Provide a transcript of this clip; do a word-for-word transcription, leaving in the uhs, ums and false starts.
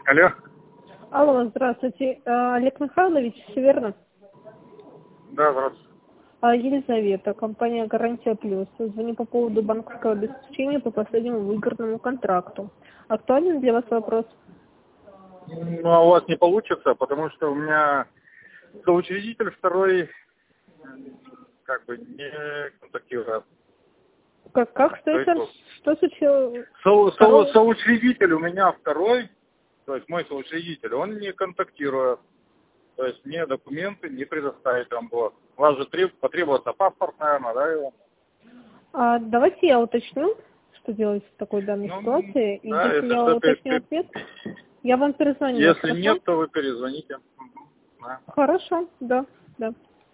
Алло. Алло, здравствуйте. А, Олег Михайлович, все верно? Да, здравствуйте. А, Елизавета, компания «Гарантия Плюс». Звоню по поводу банковского обеспечения по последнему выигранному контракту. Актуален для вас вопрос? Ну, а у вас не получится, потому что у меня соучредитель второй как бы не контактирует. Как, как, что То есть, это? вот, Что случилось? со, со, Второй? соучредитель у меня второй, то есть мой соучредитель, он не контактирует. То есть мне документы не предоставить там было. У вас же треб, потребуется паспорт, наверное, да, его? А, давайте я уточню, что делать в такой данной Ну, ситуации. И да, если если я что, пи- уточню пи- ответ, я вам перезвоню. если Хорошо? нет, то вы перезвоните. Мгм. Да. Хорошо, да, да.